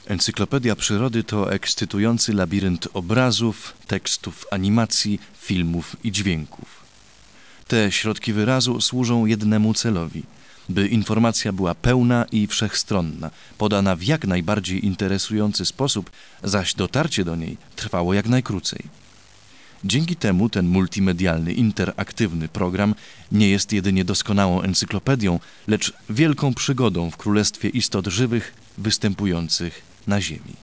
Encyklopedia Przyrody to ekscytujący labirynt obrazów, tekstów, animacji, filmów i dźwięków. Te środki wyrazu służą jednemu celowi, by informacja była pełna i wszechstronna, podana w jak najbardziej interesujący sposób, zaś dotarcie do niej trwało jak najkrócej. Dzięki temu ten multimedialny, interaktywny program nie jest jedynie doskonałą encyklopedią, lecz wielką przygodą w królestwie istot żywych występujących na Ziemi.